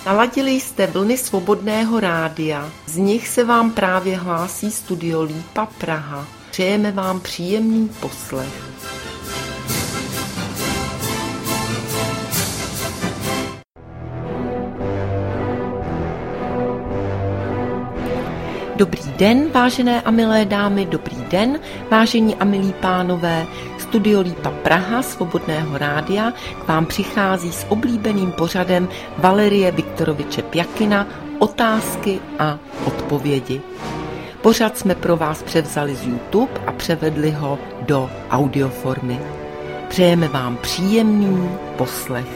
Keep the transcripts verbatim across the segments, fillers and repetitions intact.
Naladili jste vlny Svobodného rádia, z nich se vám právě hlásí Studio Lípa Praha. Přejeme vám příjemný poslech. Dobrý den, vážené a milé dámy, dobrý den, vážení a milí pánové. Studio Lípa Praha Svobodného rádia k vám přichází s oblíbeným pořadem Valerie Viktoroviče Pjakina Otázky a odpovědi. Pořad jsme pro vás převzali z YouTube a převedli ho do audioformy. Přejeme vám příjemný poslech.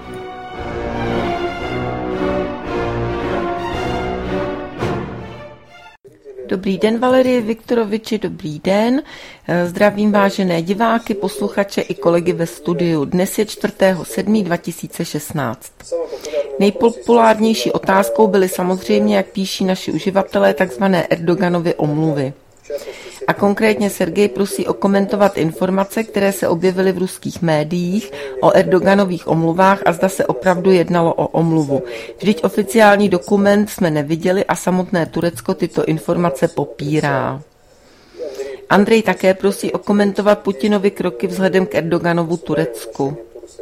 Dobrý den, Valerie Viktoroviči, dobrý den. Zdravím vážené diváky, posluchače i kolegy ve studiu. Dnes je čtvrtého sedmého dva tisíce šestnáct. Nejpopulárnější otázkou byly samozřejmě, jak píší naši uživatelé, takzvané Erdoganovy omluvy. A konkrétně Sergej prosí okomentovat informace, které se objevily v ruských médiích o Erdoganových omluvách a zda se opravdu jednalo o omluvu. Vždyť oficiální dokument jsme neviděli a samotné Turecko tyto informace popírá. Andrej také prosí okomentovat Putinovy kroky vzhledem k Erdoganovu Turecku.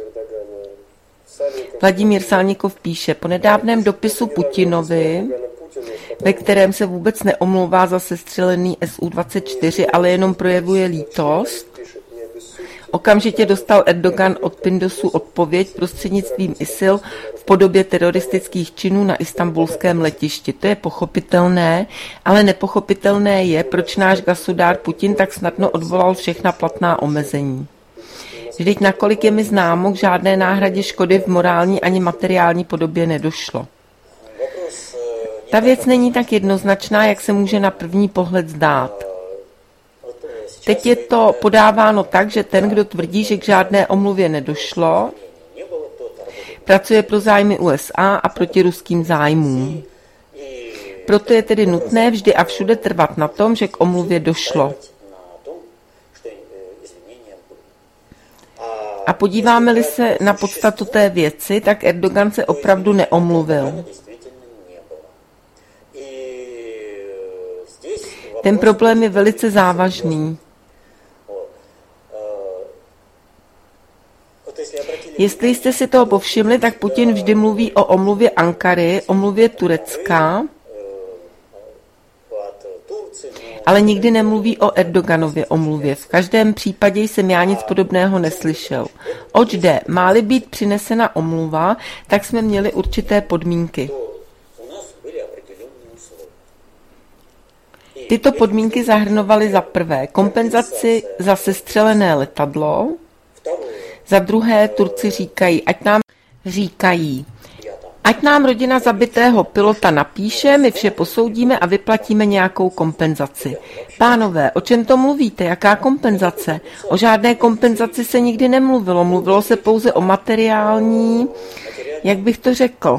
Vladimír Salnikov píše, po nedávném dopisu Putinovi, ve kterém se vůbec neomlouvá za sestřelený S U dvacet čtyři, ale jenom projevuje lítost, okamžitě dostal Erdogan od Pindosu odpověď prostřednictvím I S I L v podobě teroristických činů na istanbulském letišti. To je pochopitelné, ale nepochopitelné je, proč náš gasudár Putin tak snadno odvolal všechna platná omezení. Vždyť nakolik je mi známo, k žádné náhradě škody v morální ani materiální podobě nedošlo. Ta věc není tak jednoznačná, jak se může na první pohled zdát. Teď je to podáváno tak, že ten, kdo tvrdí, že k žádné omluvě nedošlo, pracuje pro zájmy U S A a proti ruským zájmům. Proto je tedy nutné vždy a všude trvat na tom, že k omluvě došlo. A podíváme-li se na podstatu té věci, tak Erdogan se opravdu neomluvil. Ten problém je velice závažný. Jestli jste si toho povšimli, tak Putin vždy mluví o omluvě Ankary, omluvě Turecka, ale nikdy nemluví o Erdoganově omluvě. V každém případě jsem já nic podobného neslyšel. Oč jde? Má-li být přinesena omluva, tak jsme měli určité podmínky. Tyto podmínky zahrnovaly za prvé kompenzaci za sestřelené letadlo, za druhé Turci říkají, ať nám říkají, ať nám rodina zabitého pilota napíše, my vše posoudíme a vyplatíme nějakou kompenzaci. Pánové, o čem to mluvíte? Jaká kompenzace? O žádné kompenzaci se nikdy nemluvilo, mluvilo se pouze o materiální, jak bych to řekl,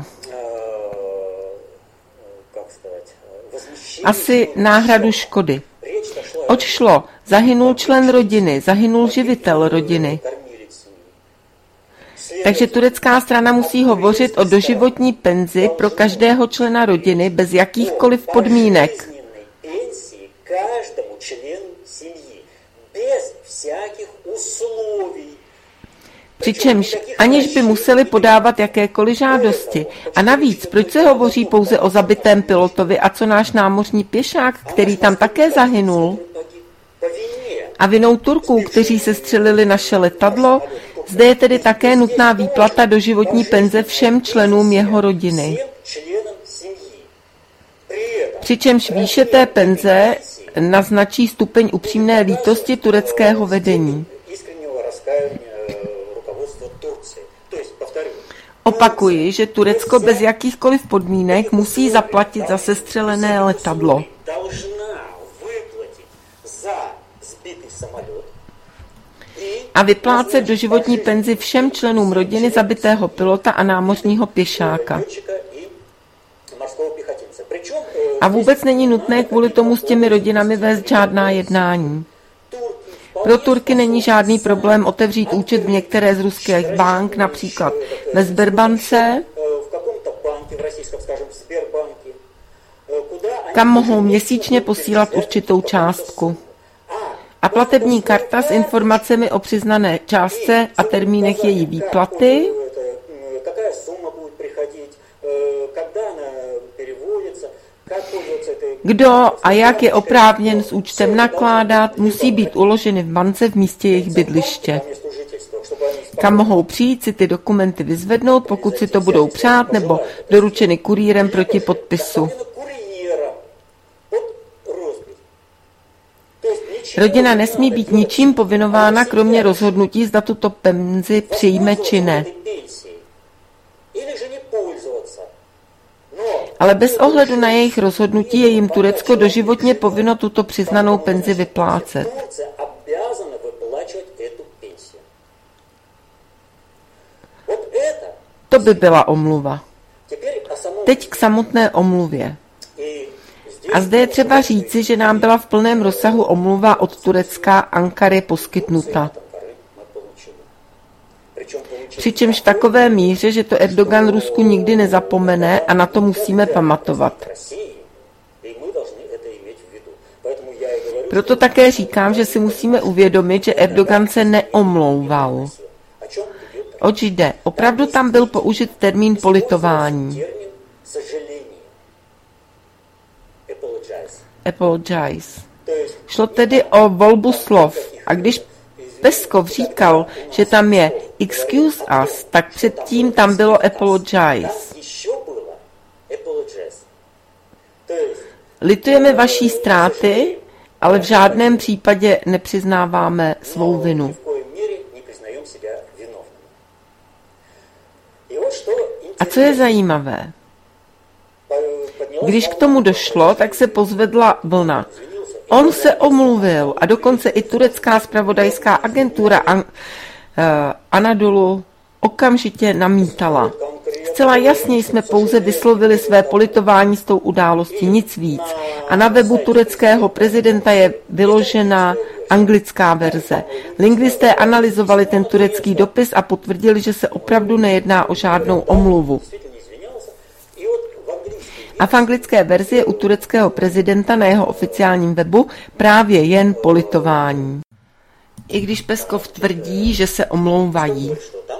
asi náhradu škody. Oč šlo? Zahynul člen rodiny, zahynul živitel rodiny. Takže turecká strana musí hovořit o doživotní penzi pro každého člena rodiny bez jakýchkoliv podmínek. Přičemž aniž by museli podávat jakékoliv žádosti. A navíc, proč se hovoří pouze o zabitém pilotovi a co náš námořní pěšák, který tam také zahynul? A vinou Turků, kteří se střelili naše letadlo, zde je tedy také nutná výplata doživotní penze všem členům jeho rodiny. Přičemž výše té penze naznačí stupeň upřímné lítosti tureckého vedení. Opakuji, že Turecko bez jakýchkoliv podmínek musí zaplatit za sestřelené letadlo. A vyplácet doživotní penzi všem členům rodiny zabitého pilota a námořního pěšáka. A vůbec není nutné kvůli tomu s těmi rodinami vést žádná jednání. Pro Turky není žádný problém otevřít účet v některé z ruských bank, například ve Sberbance, kam mohou měsíčně posílat určitou částku. A platební karta s informacemi o přiznané částce a termínech její výplaty. Kdo a jak je oprávněn s účtem nakládat, musí být uloženy v bance v místě jejich bydliště. Kam mohou přijít si ty dokumenty vyzvednout, pokud si to budou přát, nebo doručeny kurýrem proti podpisu. Rodina nesmí být ničím povinována, kromě rozhodnutí, zda tuto penzi přijme či ne. Ale bez ohledu na jejich rozhodnutí je jim Turecko doživotně povinno tuto přiznanou penzi vyplácet. To by byla omluva. Teď k samotné omluvě. A zde je třeba říci, že nám byla v plném rozsahu omluva od Turecka Ankary poskytnuta. Přičemž v takové míře, že to Erdogan Rusku nikdy nezapomene a na to musíme pamatovat. Proto také říkám, že si musíme uvědomit, že Erdogan se neomlouval. Oč jde? Opravdu tam byl použit termín politování. Apologize. Šlo tedy o volbu slov. A když Peskov říkal, že tam je excuse us, tak předtím tam bylo apologize. Litujeme vaší ztráty, ale v žádném případě nepřiznáváme svou vinu. A co je zajímavé? Když k tomu došlo, tak se pozvedla vlna. On se omluvil a dokonce i turecká zpravodajská agentura An- uh, Anadolu okamžitě namítala. Zcela jasně jsme pouze vyslovili své politování s tou událostí, nic víc. A na webu tureckého prezidenta je vyložena anglická verze. Lingvisté analyzovali ten turecký dopis a potvrdili, že se opravdu nejedná o žádnou omluvu. A v anglické verzi je u tureckého prezidenta na jeho oficiálním webu právě jen politování. I když Peskov tvrdí, že se omlouvají.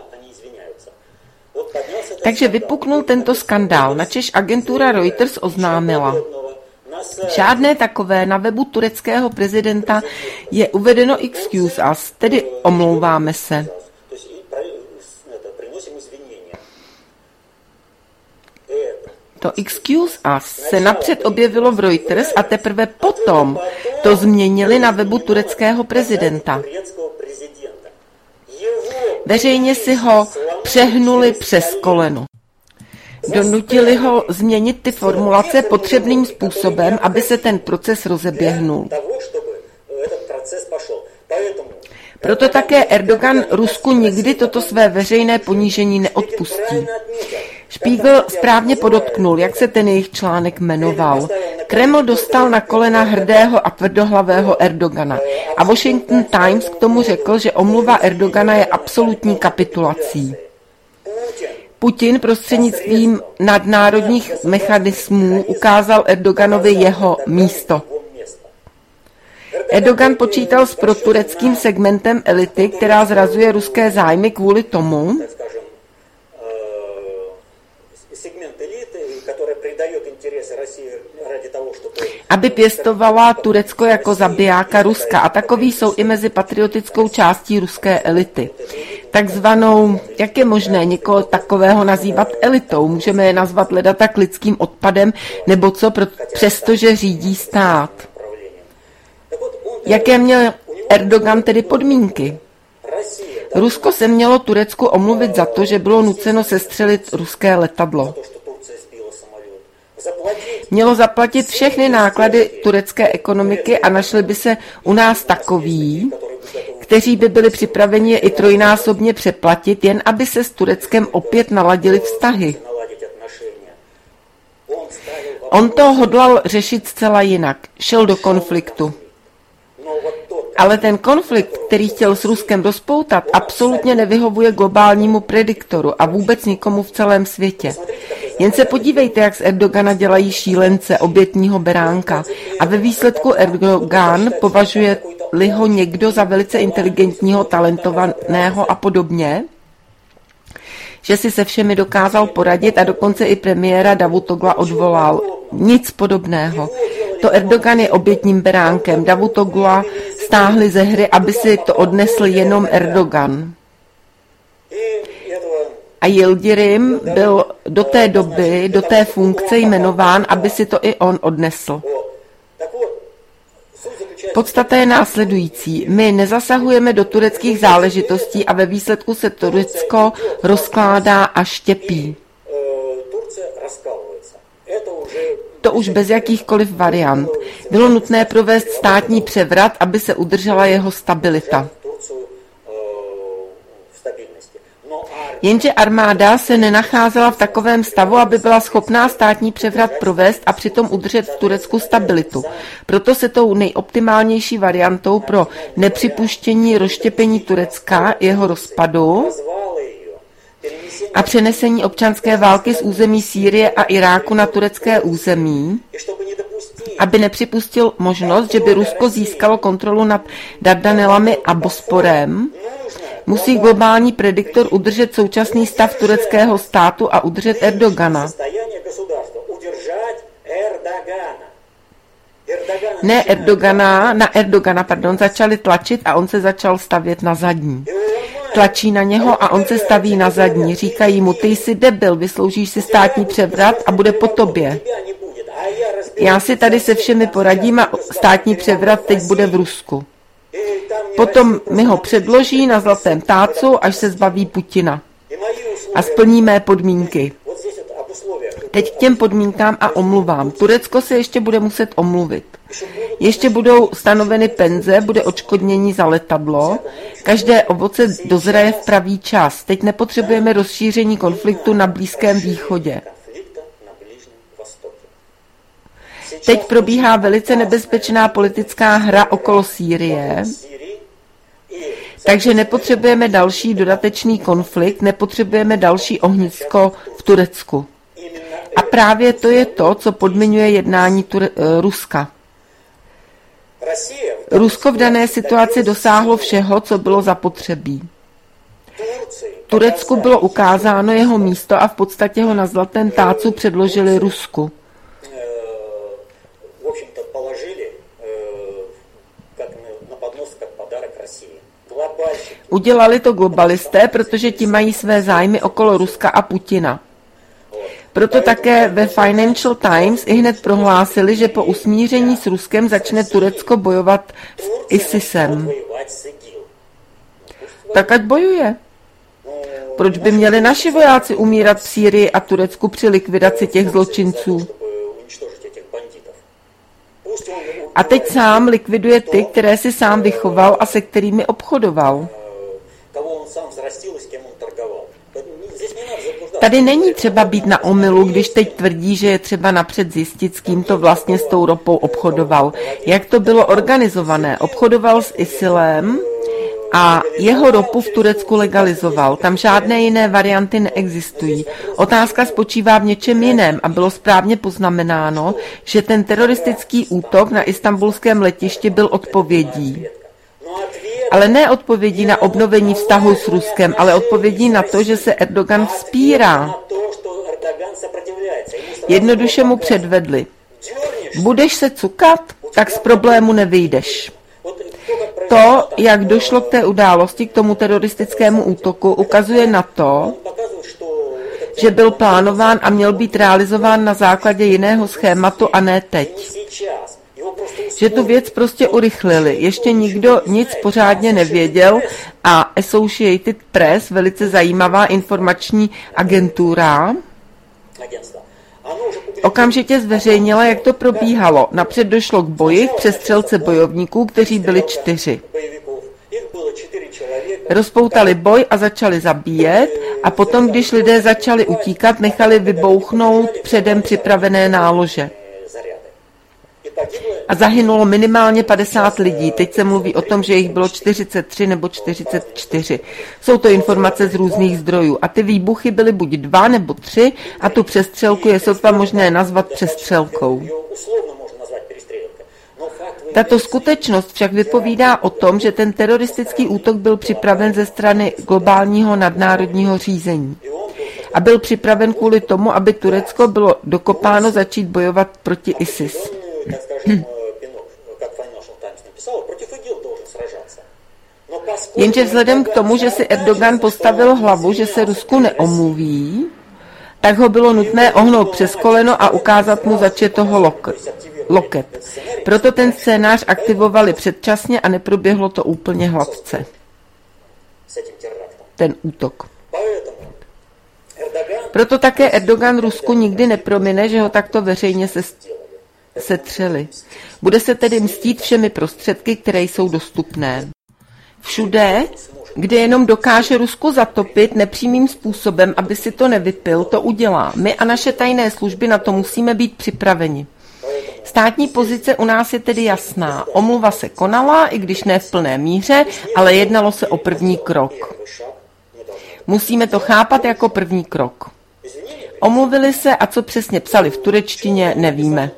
Takže vypuknul tento skandál, načež agentura Reuters oznámila. Žádné takové na webu tureckého prezidenta je uvedeno excuse us, tedy omlouváme se. To excuse us se napřed objevilo v Reuters a teprve potom to změnili na webu tureckého prezidenta. Veřejně si ho přehnuli přes koleno. Donutili ho změnit ty formulace potřebným způsobem, aby se ten proces rozeběhnul. Proto také Erdogan Rusku nikdy toto své veřejné ponížení neodpustí. Spiegel správně podotknul, jak se ten jejich článek jmenoval. Kreml dostal na kolena hrdého a tvrdohlavého Erdogana. A Washington Times k tomu řekl, že omluva Erdogana je absolutní kapitulací. Putin prostřednictvím nadnárodních mechanismů ukázal Erdoganovi jeho místo. Erdogan počítal s protureckým segmentem elity, která zrazuje ruské zájmy kvůli tomu, aby pěstovala Turecko jako zabijáka Ruska. A takový jsou i mezi patriotickou částí ruské elity. Takzvanou, jak je možné někoho takového nazývat elitou? Můžeme je nazvat leda tak lidským odpadem, nebo co, přestože řídí stát. Jaké měl Erdogan tedy podmínky? Rusko se mělo Turecku omluvit za to, že bylo nuceno sestřelit ruské letadlo. Mělo zaplatit všechny náklady turecké ekonomiky a našli by se u nás takoví, kteří by byli připraveni je i trojnásobně přeplatit, jen aby se s Tureckem opět naladily vztahy. On to hodlal řešit zcela jinak. Šel do konfliktu. Ale ten konflikt, který chtěl s Ruskem rozpoutat, absolutně nevyhovuje globálnímu prediktoru a vůbec nikomu v celém světě. Jen se podívejte, jak z Erdogana dělají šílence, obětního beránka. A ve výsledku Erdogan považuje-li ho někdo za velice inteligentního, talentovaného a podobně, že si se všemi dokázal poradit a dokonce i premiéra Davutogla odvolal. Nic podobného. To Erdogan je obětním beránkem. Davutogla stáhli ze hry, aby si to odnesl jenom Erdogan. A Yildirim byl do té doby, do té funkce jmenován, aby si to i on odnesl. Podstata je následující. My nezasahujeme do tureckých záležitostí a ve výsledku se Turecko rozkládá a štěpí. To už bez jakýchkoliv variant. Bylo nutné provést státní převrat, aby se udržela jeho stabilita. Jenže armáda se nenacházela v takovém stavu, aby byla schopná státní převrat provést a přitom udržet v Turecku stabilitu. Proto se tou nejoptimálnější variantou pro nepřipuštění rozštěpení Turecka, jeho rozpadu a přenesení občanské války z území Sýrie a Iráku na turecké území, aby nepřipustil možnost, že by Rusko získalo kontrolu nad Dardanelami a Bosporem, musí globální prediktor udržet současný stav tureckého státu a udržet Erdogana. Ne Erdogana, na Erdogana, pardon, začali tlačit a on se začal stavět na zadní. Tlačí na něho a on se staví na zadní. Říkají mu, ty jsi debil, vysloužíš si státní převrat a bude po tobě. Já si tady se všemi poradím a státní převrat teď bude v Rusku. Potom mi ho předloží na zlatém tácu, až se zbaví Putina. A splní mé podmínky. Teď k těm podmínkám a omluvám. Turecko se ještě bude muset omluvit. Ještě budou stanoveny penze, bude odškodnění za letadlo. Každé ovoce dozraje v pravý čas. Teď nepotřebujeme rozšíření konfliktu na Blízkém východě. Teď probíhá velice nebezpečná politická hra okolo Sýrie, takže nepotřebujeme další dodatečný konflikt, nepotřebujeme další ohnisko v Turecku. A právě to je to, co podmiňuje jednání Ture- Ruska. Rusko v dané situaci dosáhlo všeho, co bylo zapotřebí. Turecku bylo ukázáno jeho místo a v podstatě ho na zlatém tácu předložili Rusku. Udělali to globalisté, protože ti mají své zájmy okolo Ruska a Putina. Proto také ve Financial Times i hned prohlásili, že po usmíření s Ruskem začne Turecko bojovat s ISISem. Tak ať bojuje. Proč by měli naši vojáci umírat v Sýrii a Turecku při likvidaci těch zločinců? A teď sám likviduje ty, které si sám vychoval a se kterými obchodoval. Tady není třeba být na omylu, když teď tvrdí, že je třeba napřed zjistit, s kým to vlastně s tou ropou obchodoval. Jak to bylo organizované? Obchodoval s ISILem a jeho ropu v Turecku legalizoval. Tam žádné jiné varianty neexistují. Otázka spočívá v něčem jiném a bylo správně poznamenáno, že ten teroristický útok na istanbulském letišti byl odpovědí. Ale ne odpovědí na obnovení vztahu s Ruskem, ale odpovědí na to, že se Erdogan vzpírá. Jednoduše mu předvedli. Budeš se cukat, tak z problému nevyjdeš. To, jak došlo k té události, k tomu teroristickému útoku, ukazuje na to, že byl plánován a měl být realizován na základě jiného schématu a ne teď. Že tu věc prostě urychlili. Ještě nikdo nic pořádně nevěděl a Associated Press, velice zajímavá informační agentura, okamžitě zveřejnila, jak to probíhalo. Napřed došlo k boji k přestřelce bojovníků, kteří byli čtyři. Rozpoutali boj a začali zabíjet a potom, když lidé začali utíkat, nechali vybouchnout předem připravené nálože. a zahynulo minimálně padesát lidí. Teď se mluví o tom, že jich bylo čtyřicet tři nebo čtyřicet čtyři. Jsou to informace z různých zdrojů. A ty výbuchy byly buď dva nebo tři a tu přestřelku je sotva možné nazvat přestřelkou. Tato skutečnost však vypovídá o tom, že ten teroristický útok byl připraven ze strany globálního nadnárodního řízení. A byl připraven kvůli tomu, aby Turecko bylo dokopáno začít bojovat proti ISIS. Jenže vzhledem k tomu, že si Erdogan postavil hlavu, že se Rusku neomluví, tak ho bylo nutné ohnout přes koleno a ukázat mu začetoho loket. loket. Proto ten scénář aktivovali předčasně a neproběhlo to úplně hladce. Ten útok. Proto také Erdogan Rusku nikdy nepromine, že ho takto veřejně se setřeli. Bude se tedy mstít všemi prostředky, které jsou dostupné. Všude, kde jenom dokáže Rusko zatopit nepřímým způsobem, aby si to nevypil, to udělá. My a naše tajné služby na to musíme být připraveni. Státní pozice u nás je tedy jasná. Omluva se konala, i když ne v plné míře, ale jednalo se o první krok. Musíme to chápat jako první krok. Omluvili se a co přesně psali v turečtině, nevíme.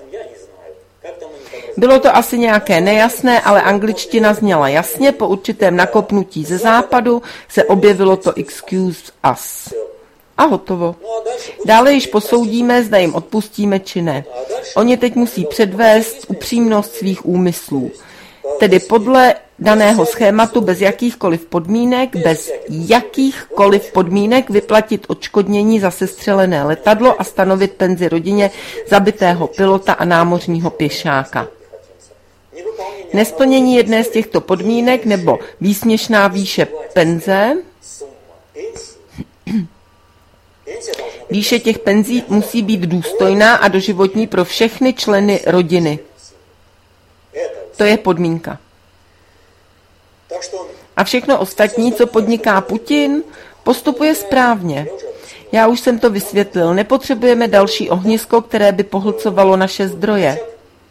Bylo to asi nějaké nejasné, ale angličtina zněla jasně, po určitém nakopnutí ze západu se objevilo to excuse us. A hotovo. Dále již posoudíme, zda jim odpustíme či ne. Oni teď musí předvést upřímnost svých úmyslů. Tedy podle daného schématu bez jakýchkoliv podmínek, bez jakýchkoliv podmínek vyplatit odškodnění za sestřelené letadlo a stanovit penzi rodině zabitého pilota a námořního pěšáka. Nesplnění jedné z těchto podmínek nebo výsměšná výše penze, výše těch penzí musí být důstojná a doživotní pro všechny členy rodiny. To je podmínka. A všechno ostatní, co podniká Putin, postupuje správně. Já už jsem to vysvětlil. Nepotřebujeme další ohnisko, které by pohlcovalo naše zdroje.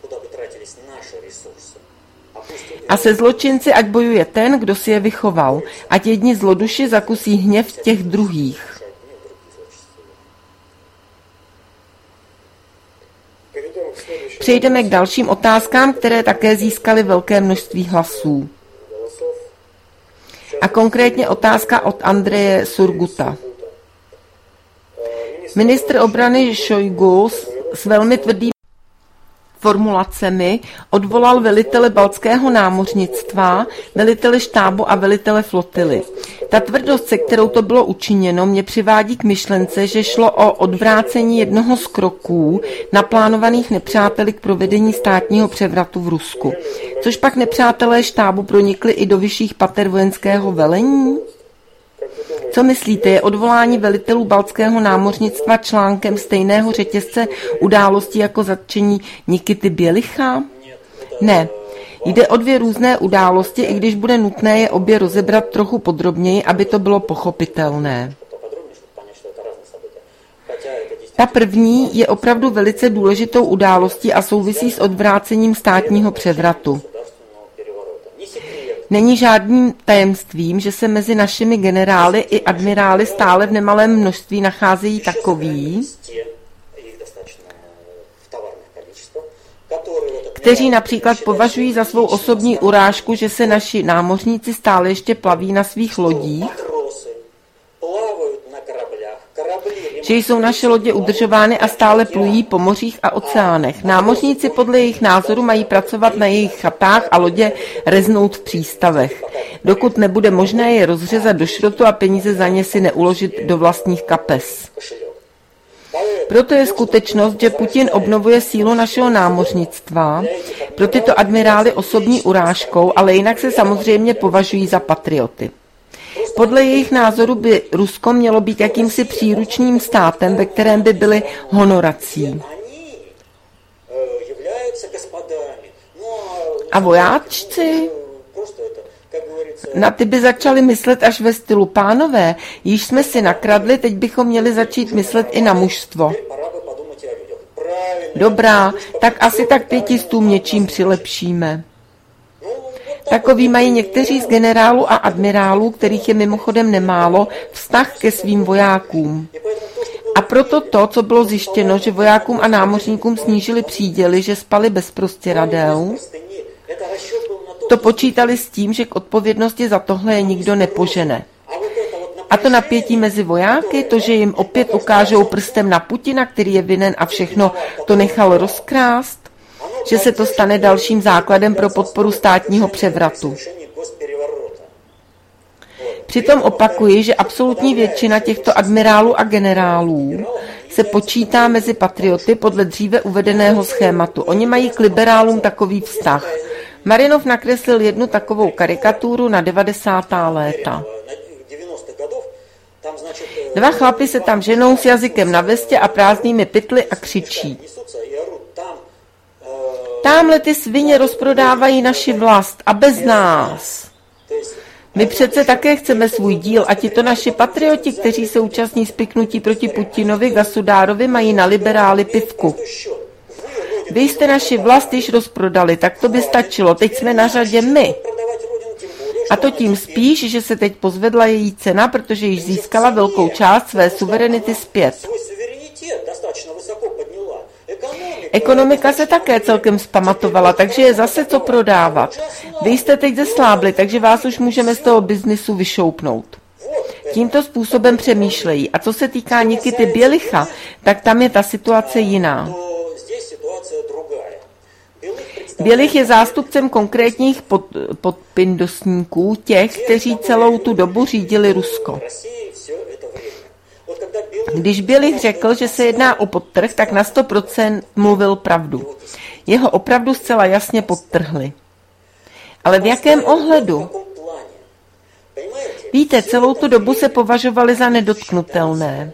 A se zločinci ať bojuje ten, kdo si je vychoval. Ať jedni zloduši zakusí hněv těch druhých. Přejdeme k dalším otázkám, které také získaly velké množství hlasů. A konkrétně otázka od Andreje Surguta. Ministr obrany Šojgu s velmi tvrdými formulacemi odvolal velitele baltského námořnictva, velitele štábu a velitele flotily. Ta tvrdost, se kterou to bylo učiněno, mě přivádí k myšlence, že šlo o odvrácení jednoho z kroků naplánovaných nepřáteli k provedení státního převratu v Rusku. Což pak nepřátelé štábu pronikli i do vyšších pater vojenského velení? Co myslíte, je odvolání velitelů baltského námořnictva článkem stejného řetězce událostí jako zatčení Nikity Bělicha? Ne. Jde o dvě různé události, i když bude nutné je obě rozebrat trochu podrobněji, aby to bylo pochopitelné. Ta první je opravdu velice důležitou událostí a souvisí s odvrácením státního převratu. Není žádným tajemstvím, že se mezi našimi generály i admirály stále v nemalém množství nacházejí takoví, kteří například považují za svou osobní urážku, že se naši námořníci stále ještě plaví na svých lodích, že jsou naše lodě udržovány a stále plují po mořích a oceánech. Námořníci podle jejich názoru mají pracovat na jejich chatách a lodě reznout v přístavech, dokud nebude možné je rozřezat do šrotu a peníze za ně si neuložit do vlastních kapes. Proto je skutečnost, že Putin obnovuje sílu našeho námořnictva, pro tyto admirály osobní urážkou, ale jinak se samozřejmě považují za patrioty. Podle jejich názoru by Rusko mělo být jakýmsi příručním státem, ve kterém by byly honorací. A vojáčci? Na ty by začali myslet až ve stylu pánové, již jsme si nakradli, teď bychom měli začít myslet i na mužstvo. Dobrá, tak asi tak pětistům něčím přilepšíme. Takový mají někteří z generálů a admirálů, kterých je mimochodem nemálo, vztah ke svým vojákům. A proto to, co bylo zjištěno, že vojákům a námořníkům snížili příděly, že spali bez prostěradel, to počítali s tím, že k odpovědnosti za tohle je nikdo nepožene. A to napětí mezi vojáky, to, že jim opět ukážou prstem na Putina, který je vinen a všechno to nechal rozkrást, že se to stane dalším základem pro podporu státního převratu. Přitom opakuji, že absolutní většina těchto admirálů a generálů se počítá mezi patrioty podle dříve uvedeného schématu. Oni mají k liberálům takový vztah. Marinov nakreslil jednu takovou karikaturu na devadesátá léta. Dva chlapi se tam ženou s jazykem na vestě a prázdnými pytly a křičí. Támhle ty svině rozprodávají naši vlast a bez nás. My přece také chceme svůj díl a tito naši patrioti, kteří se účastní spiknutí proti Putinovi, Gasudárovi, mají na liberály pivku. Vy jste naši vlast již rozprodali, tak to by stačilo, teď jsme na řadě my. A to tím spíš, že se teď pozvedla její cena, protože již získala velkou část své suverenity zpět. Ekonomika se také celkem zpamatovala, takže je zase co prodávat. Vy jste teď zeslábli, takže vás už můžeme z toho biznisu vyšoupnout. Tímto způsobem přemýšlejí. A co se týká Nikity Bělicha, tak tam je ta situace jiná. Bělich je zástupcem konkrétních pod, podpindosníků, těch, kteří celou tu dobu řídili Rusko. Když Bělich řekl, že se jedná o podtrh, tak na sto procent mluvil pravdu. Jeho opravdu zcela jasně podtrhli. Ale v jakém ohledu? Víte, celou tu dobu se považovali za nedotknutelné.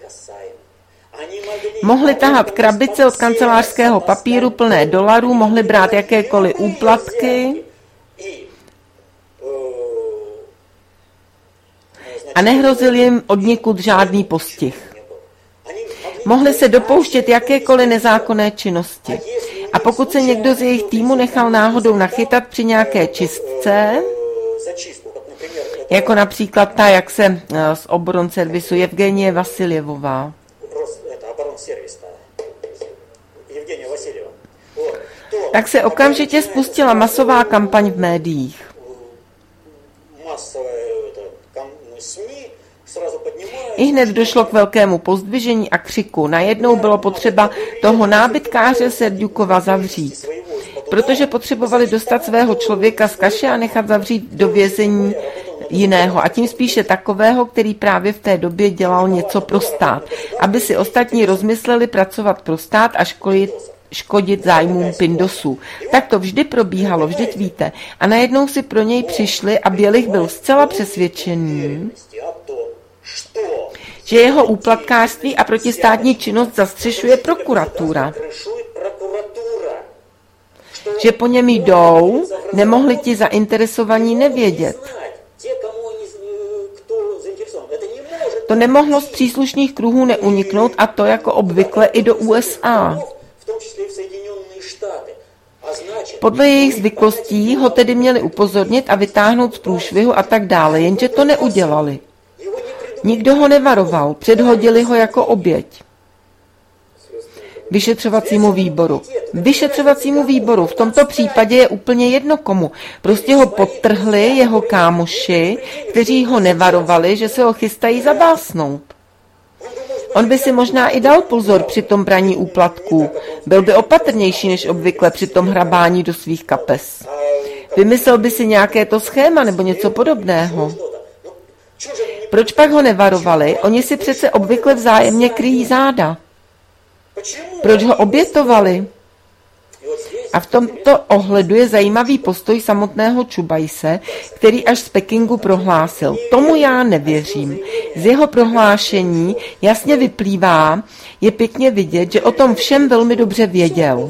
Mohli tahat krabice od kancelářského papíru plné dolarů, mohli brát jakékoliv úplatky a nehrozil jim odnikud žádný postih. Mohli se dopouštět jakékoliv nezákonné činnosti. A pokud se někdo z jejich týmu nechal náhodou nachytat při nějaké čistce, jako například ta, jak se z Oboronservisu Evgenie Vasiljevová, tak se okamžitě spustila masová kampaň v médiích. Ihned došlo k velkému pozdvižení a křiku. Najednou bylo potřeba toho nábytkáře Serďukova zavřít, protože potřebovali dostat svého člověka z kaše a nechat zavřít do vězení jiného. A tím spíše takového, který právě v té době dělal něco pro stát. Aby si ostatní rozmysleli pracovat pro stát a školit škodit zájmům Pindosů. Tak to vždy probíhalo, vždyť víte. A najednou si pro něj přišli a Bělich byl zcela přesvědčený, že jeho úplatkářství a protistátní činnost zastřešuje prokuratura. Že po něm jdou, nemohli ti zainteresovaní nevědět. To nemohlo z příslušných kruhů neuniknout a to jako obvykle i do U S A. Podle jejich zvyklostí ho tedy měli upozornit a vytáhnout z průšvihu a tak dále, jenže to neudělali. Nikdo ho nevaroval, předhodili ho jako oběť. Vyšetřovacímu výboru. Vyšetřovacímu výboru v tomto případě je úplně jedno komu. Prostě ho podtrhli jeho kámoši, kteří ho nevarovali, že se ho chystají zabásnout. On by si možná i dal pozor při tom braní úplatků. Byl by opatrnější než obvykle při tom hrabání do svých kapes. Vymyslel by si nějaké to schéma nebo něco podobného. Proč pak ho nevarovali? Oni si přece obvykle vzájemně kryjí záda. Proč ho obětovali? A v tomto ohledu je zajímavý postoj samotného Čubajse, který až z Pekingu prohlásil. Tomu já nevěřím. Z jeho prohlášení jasně vyplývá, je pěkně vidět, že o tom všem velmi dobře věděl.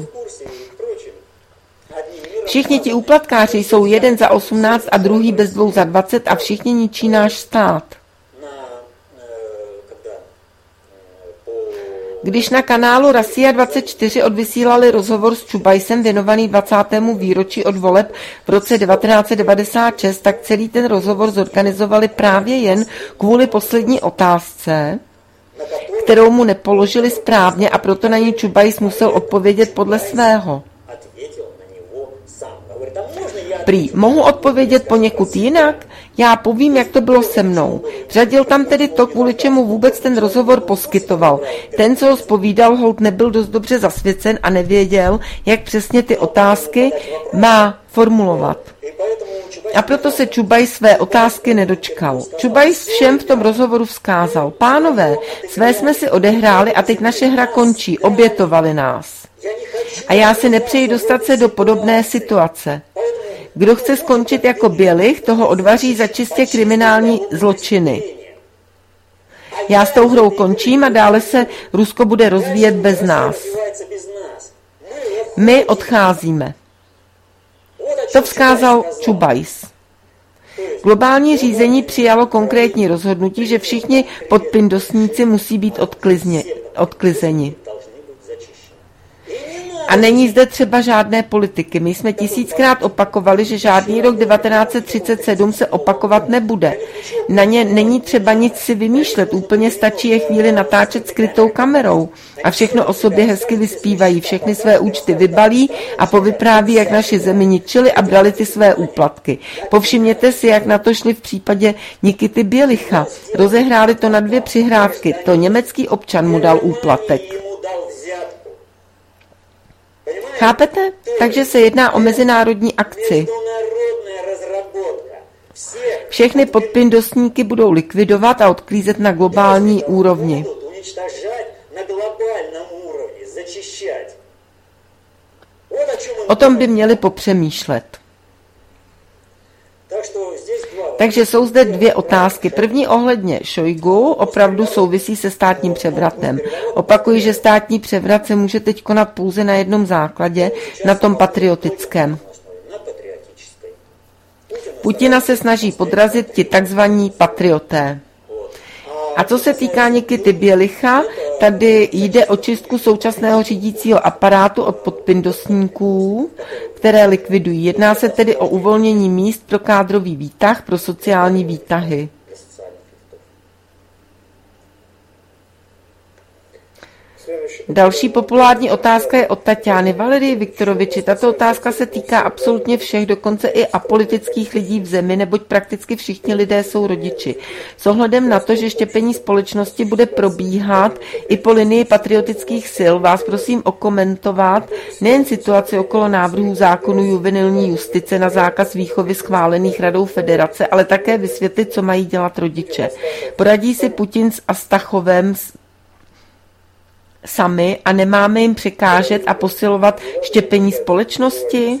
Všichni ti úplatkáři jsou jeden za osmnáct a druhý bez dvou za dvacet a všichni ničí náš stát. Když na kanálu Russia dvacet čtyři odvysílali rozhovor s Čubajsem věnovaný dvacátému výročí od voleb v roce devatenáct set devadesát šest, tak celý ten rozhovor zorganizovali právě jen kvůli poslední otázce, kterou mu nepoložili správně, a proto na ní Čubajs musel odpovědět podle svého. Prý, mohu odpovědět poněkud jinak? Já povím, jak to bylo se mnou. Řadil tam tedy to, kvůli čemu vůbec ten rozhovor poskytoval. Ten, co ho zpovídal, holt nebyl dost dobře zasvěcen a nevěděl, jak přesně ty otázky má formulovat. A proto se Čubajs své otázky nedočkal. Čubajs všem v tom rozhovoru vzkázal: pánové, své jsme si odehráli a teď naše hra končí, obětovali nás. A já si nepřeji dostat se do podobné situace. Kdo chce skončit jako Bělich, toho odvaří za čistě kriminální zločiny. Já s tou hrou končím a dále se Rusko bude rozvíjet bez nás. My odcházíme. To vzkázal Čubajs. Globální řízení přijalo konkrétní rozhodnutí, že všichni podpindosníci musí být odklizně, odklizeni. A není zde třeba žádné politiky. My jsme tisíckrát opakovali, že žádný rok devatenáct set třicet sedm se opakovat nebude. Na ně není třeba nic si vymýšlet, úplně stačí je chvíli natáčet skrytou kamerou. A všechno o sobě hezky vyspívají, všechny své účty vybalí a povypráví, jak naši zemi ničili a brali ty své úplatky. Povšimněte si, jak na to šli v případě Nikity Bělicha. Rozehráli to na dvě přihrávky. To německý občan mu dal úplatek. Chápete? Takže se jedná o mezinárodní akci. Všechny podpindosníky budou likvidovat a odklízet na globální úrovni. O tom by měli popřemýšlet. Takže jsou zde dvě otázky. První ohledně Šojgu opravdu souvisí se státním převratem. Opakuji, že státní převrat se může teď konat pouze na jednom základě, na tom patriotickém. Putina se snaží podrazit ti takzvaní patrioté. A co se týká Nikity Bělicha, tady jde o čistku současného řídícího aparátu od podpindosníků, které likvidují. Jedná se tedy o uvolnění míst pro kádrový výtah, pro sociální výtahy. Další populární otázka je od Tatiany Valerii Viktoroviči. Tato otázka se týká absolutně všech, dokonce i apolitických lidí v zemi, neboť prakticky všichni lidé jsou rodiči. S ohledem na to, že štěpení společnosti bude probíhat i po linii patriotických sil, vás prosím okomentovat nejen situaci okolo návrhů zákonů juvenilní justice na zákaz výchovy schválených Radou federace, ale také vysvětlit, co mají dělat rodiče. Poradí si Putin s Astachovem sami a nemáme jim překážet a posilovat štěpení společnosti?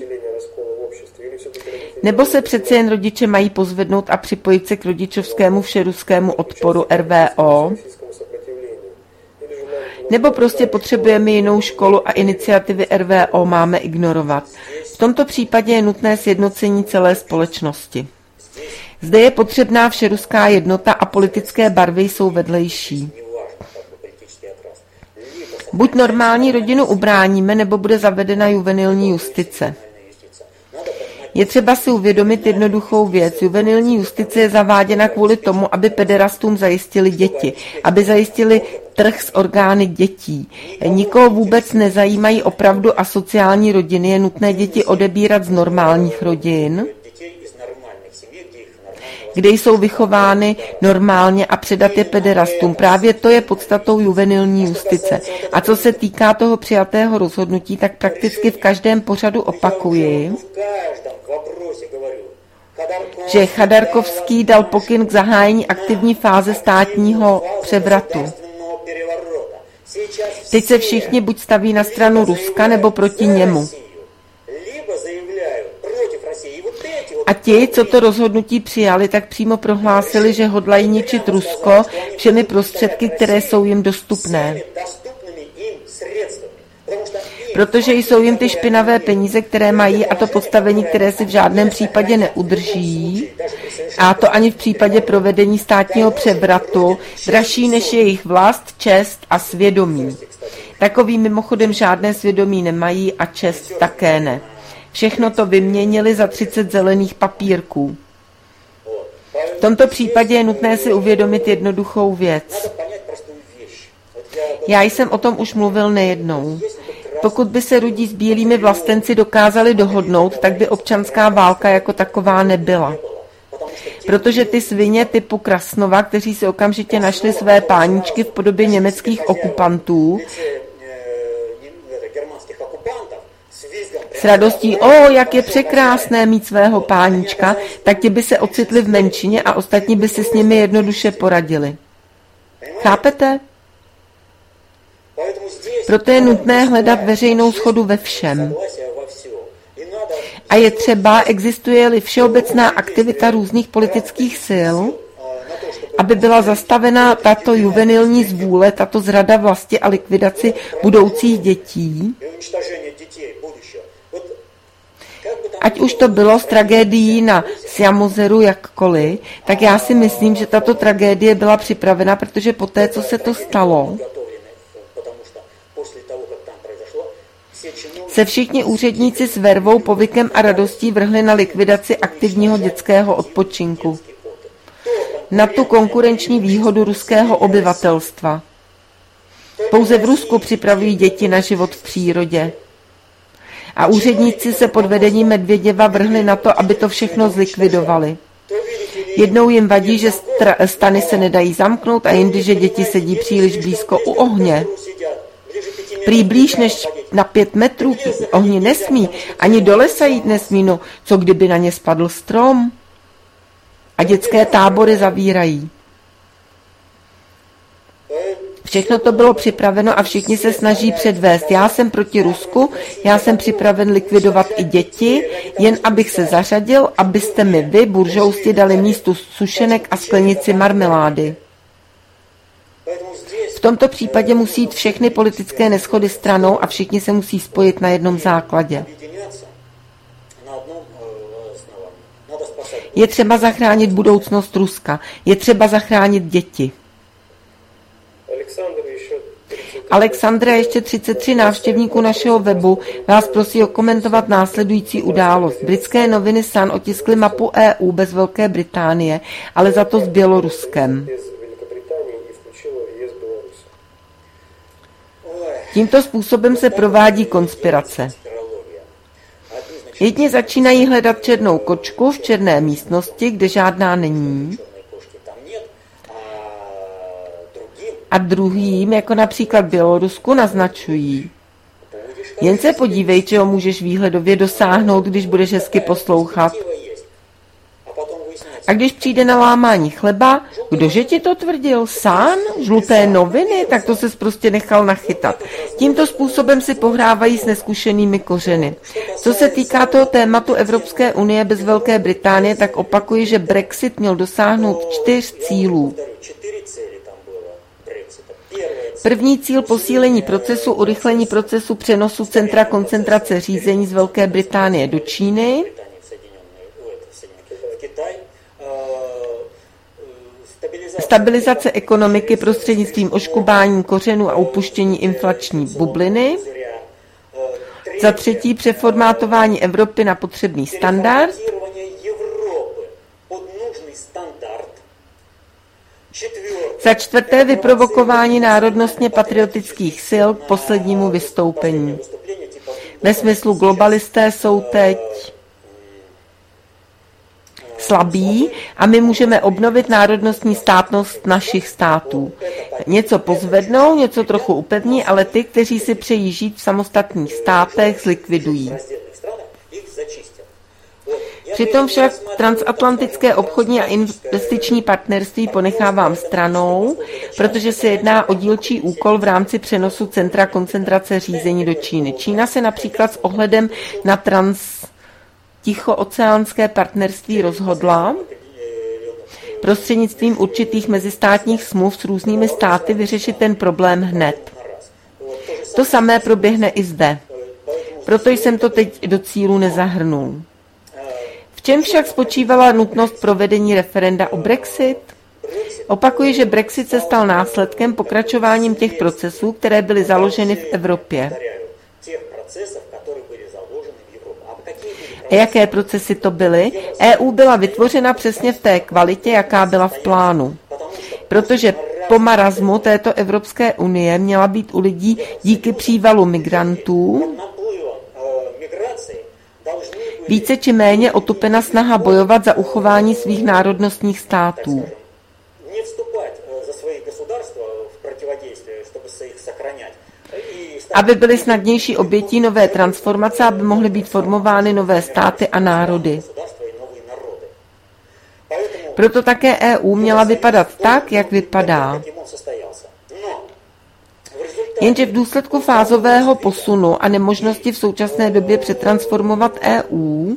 Nebo se přece jen rodiče mají pozvednout a připojit se k rodičovskému všeruskému odporu R V O? Nebo prostě potřebujeme jinou školu a iniciativy R V O máme ignorovat? V tomto případě je nutné sjednocení celé společnosti. Zde je potřebná všeruská jednota a politické barvy jsou vedlejší. Buď normální rodinu ubráníme, nebo bude zavedena juvenilní justice. Je třeba si uvědomit jednoduchou věc. Juvenilní justice je zaváděna kvůli tomu, aby pederastům zajistili děti, aby zajistili trh s orgány dětí. Nikoho vůbec nezajímají opravdu asociální rodiny, je nutné děti odebírat z normálních rodin, kde jsou vychovány normálně, a předat je pederastům. Právě to je podstatou juvenilní justice. A co se týká toho přijatého rozhodnutí, tak prakticky v každém pořadu opakuji, že Chadarkovský dal pokyn k zahájení aktivní fáze státního převratu. Teď se všichni buď staví na stranu Ruska, nebo proti němu. A ti, co to rozhodnutí přijali, tak přímo prohlásili, že hodlají ničit Rusko všemi prostředky, které jsou jim dostupné. Protože jsou jim ty špinavé peníze, které mají, a to postavení, které si v žádném případě neudrží, a to ani v případě provedení státního převratu, dražší než jejich vlast, čest a svědomí. Takový mimochodem žádné svědomí nemají a čest také ne. Všechno to vyměnili za třicet zelených papírků. V tomto případě je nutné si uvědomit jednoduchou věc. Já jsem o tom už mluvil nejednou. Pokud by se rudí s bílými vlastenci dokázali dohodnout, tak by občanská válka jako taková nebyla. Protože ty svině typu Krasnova, kteří si okamžitě našli své páničky v podobě německých okupantů, s radostí, o, jak je překrásné mít svého pánička, tak ti by se ocitli v menšině a ostatní by si s nimi jednoduše poradili. Chápete? Proto je nutné hledat veřejnou shodu ve všem. A je třeba, existuje-li všeobecná aktivita různých politických sil, aby byla zastavena tato juvenilní zvůle, tato zrada vlasti a likvidaci budoucích dětí, ať už to bylo s tragédií na Siamozeru jakkoliv, tak já si myslím, že tato tragédie byla připravena, protože poté, co se to stalo, se všichni úředníci s vervou, povykem a radostí vrhli na likvidaci aktivního dětského odpočinku. Na tu konkurenční výhodu ruského obyvatelstva. Pouze v Rusku připravují děti na život v přírodě. A úředníci se pod vedením Medvěděva vrhli na to, aby to všechno zlikvidovali. Jednou jim vadí, že stany se nedají zamknout a jindy, že děti sedí příliš blízko u ohně. Prý blíž než na pět metrů ohni nesmí, ani do lesa jít nesmí, no co kdyby na ně spadl strom? A dětské tábory zavírají. Všechno to bylo připraveno a všichni se snaží předvést. Já jsem proti Rusku, já jsem připraven likvidovat i děti, jen abych se zařadil, abyste mi vy, buržousti, dali místu sušenek a sklenici marmelády. V tomto případě musí jít všechny politické neshody stranou a všichni se musí spojit na jednom základě. Je třeba zachránit budoucnost Ruska. Je třeba zachránit děti. Alexandra, ještě třicet tři návštěvníků našeho webu vás prosí okomentovat následující událost. Britské noviny Sun otiskly mapu E U bez Velké Británie, ale za to s Běloruskem. Tímto způsobem se provádí konspirace. Jedni začínají hledat černou kočku v černé místnosti, kde žádná není. A druhým, jako například Bělorusku, naznačují. Jen se podívej, čeho můžeš výhledově dosáhnout, když budeš hezky poslouchat. A když přijde na lámání chleba, kdože ti to tvrdil? Sán? Žluté noviny? Tak to ses prostě nechal nachytat. Tímto způsobem si pohrávají s neskušenými kořeny. Co se týká toho tématu Evropské unie bez Velké Británie, tak opakuji, že Brexit měl dosáhnout čtyř cílů. První cíl posílení procesu, urychlení procesu přenosu centra koncentrace řízení z Velké Británie do Číny. Stabilizace ekonomiky prostřednictvím oškubání kořenů a upuštění inflační bubliny. Za třetí přeformátování Evropy na potřebný standard. Za čtvrté vyprovokování národnostně patriotických sil k poslednímu vystoupení. Ve smyslu globalisté jsou teď slabí a my můžeme obnovit národnostní státnost našich států. Něco pozvednou, něco trochu upevní, ale ty, kteří si přejí žít v samostatných státech, zlikvidují. Přitom však transatlantické obchodní a investiční partnerství ponechávám stranou, protože se jedná o dílčí úkol v rámci přenosu centra koncentrace řízení do Číny. Čína se například s ohledem na trans tichooceánské partnerství rozhodla prostřednictvím určitých mezistátních smluv s různými státy vyřešit ten problém hned. To samé proběhne i zde. Proto jsem to teď do cílu nezahrnul. V čem však spočívala nutnost provedení referenda o Brexit? Opakuji, že Brexit se stal následkem pokračováním těch procesů, které byly založeny v Evropě. A jaké procesy to byly? E U byla vytvořena přesně v té kvalitě, jaká byla v plánu. Protože po marazmu této Evropské unie měla být u lidí díky přívalu migrantů více či méně otupena snaha bojovat za uchování svých národnostních států. Aby byly snadnější obětí nové transformace, aby mohly být formovány nové státy a národy. Proto také E U měla vypadat tak, jak vypadá. Jenže v důsledku fázového posunu a nemožnosti v současné době přetransformovat E U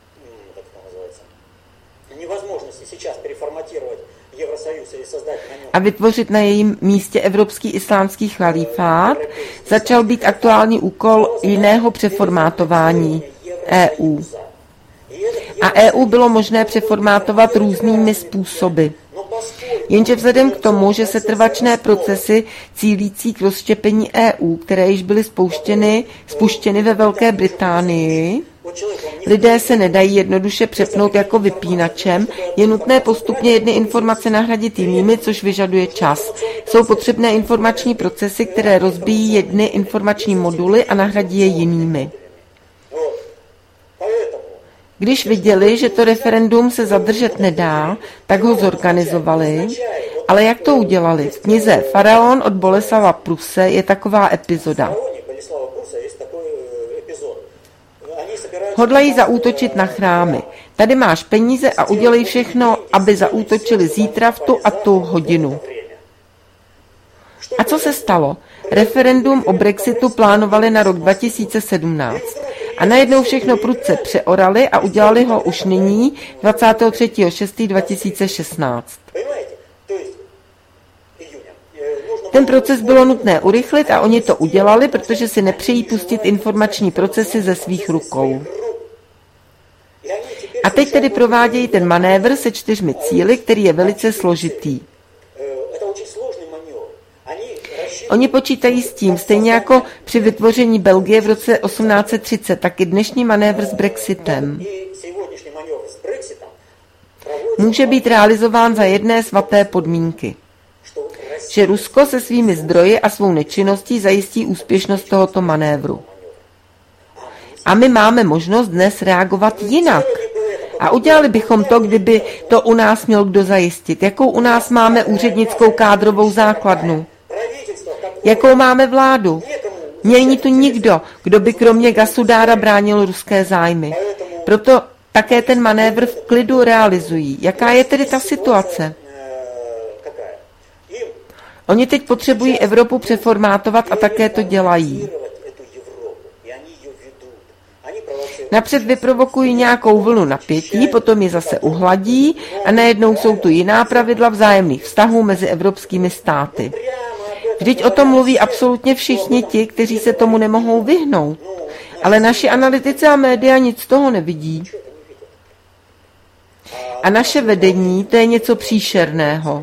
a vytvořit na jejím místě Evropský islámský chalífát, začal být aktuální úkol jiného přeformátování E U. A E U bylo možné přeformátovat různými způsoby. Jenže vzhledem k tomu, že se trvačné procesy cílící k rozštěpení E U, které již byly spouštěny, spuštěny ve Velké Británii, lidé se nedají jednoduše přepnout jako vypínačem, je nutné postupně jedny informace nahradit jinými, což vyžaduje čas. Jsou potřebné informační procesy, které rozbíjí jedny informační moduly a nahradí je jinými. Když viděli, že to referendum se zadržet nedá, tak ho zorganizovali, ale jak to udělali? V knize Faraon od Boleslava Pruse je taková epizoda. Hodlají zaútočit na chrámy. Tady máš peníze a udělej všechno, aby zaútočili zítra v tu a tu hodinu. A co se stalo? Referendum o Brexitu plánovali na rok dva tisíce sedmnáct. A najednou všechno prudce přeorali a udělali ho už nyní, dvacátého třetího šestého dva tisíce šestnáct. Ten proces bylo nutné urychlit a oni to udělali, protože si nepřejí pustit informační procesy ze svých rukou. A teď tedy provádějí ten manévr se čtyřmi cíli, který je velice složitý. Oni počítají s tím, stejně jako při vytvoření Belgie v roce osmnáct set třicet, tak i dnešní manévr s Brexitem může být realizován za jedné svaté podmínky. Že Rusko se svými zdroji a svou nečinností zajistí úspěšnost tohoto manévru. A my máme možnost dnes reagovat jinak. A udělali bychom to, kdyby to u nás měl kdo zajistit. Jakou u nás máme úřednickou kádrovou základnu? Jakou máme vládu? Není tu nikdo, kdo by kromě Gasudára bránil ruské zájmy. Proto také ten manévr v klidu realizují. Jaká je tedy ta situace? Oni teď potřebují Evropu přeformátovat a také to dělají. Napřed vyprovokují nějakou vlnu napětí, potom ji zase uhladí a najednou jsou tu jiná pravidla vzájemných vztahů mezi evropskými státy. Vždyť o tom mluví absolutně všichni ti, kteří se tomu nemohou vyhnout. Ale naši analytici a média nic z toho nevidí. A naše vedení, to je něco příšerného.